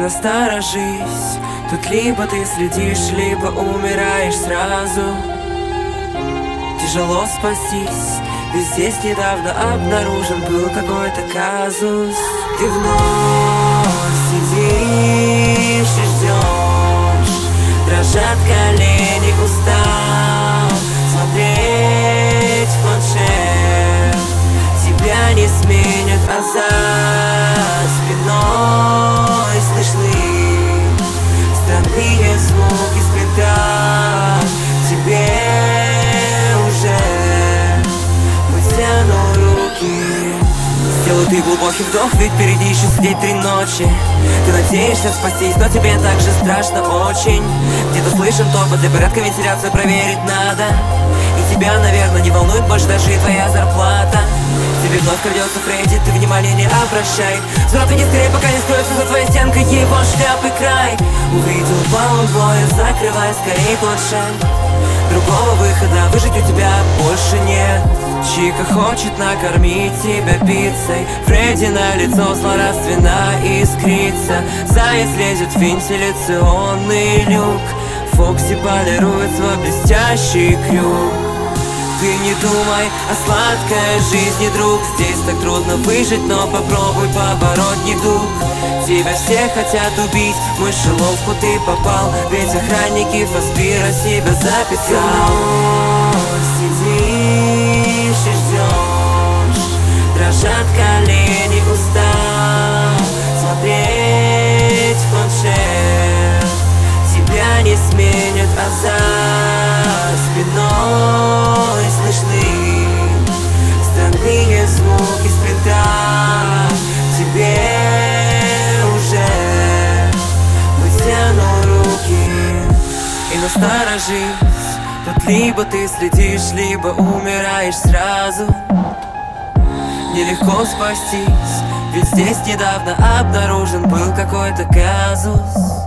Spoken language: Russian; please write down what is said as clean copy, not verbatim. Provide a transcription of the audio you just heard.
насторожись. Тут либо ты следишь, либо умираешь сразу. Тяжело спастись, ведь здесь недавно обнаружен был какой-то казус. Ты вновь сидишь и ждешь, дрожат колени, устал смотреть в планшет. Тебя не сменят, а за спиной слышны странные звуки скрита. Тебе уже вытяну руки. Сделай ты глубокий вдох, ведь впереди еще сидеть 3 ночи. Ты надеешься спастись, но тебе так же страшно очень. Где-то слышен топот, для порядка вентиляцию проверить надо. И тебя, наверное, не волнует больше даже и твоя зарплата. Тебе вновь крадется Фредди, ты внимания не обращай. Взрослый не скорее, пока не скроется за твоей стенкой его шляпы край. Увидел баллон боя, закрывай скорей планшет. Другого выхода выжить у тебя больше нет. Чика хочет накормить тебя пиццей. Фредди на лицо злорадственно искрится. Заяц лезет в вентиляционный люк. Фокси полирует свой блестящий крюк. Ты не думай о сладкой жизни, друг. Здесь так трудно выжить, но попробуй побороть недуг. Тебя все хотят убить, в мышеловку ты попал. Ведь охранники Фаспира себя записал. Сидишь и ждешь, дрожат колени, устал смотреть в планшет. Тебя не сменят, а за спиной слышны странные звуки сприта. Тебе уже вытяну руки. И насторожись, тут либо ты следишь, либо умираешь сразу. Нелегко спастись, ведь здесь недавно обнаружен был какой-то казус.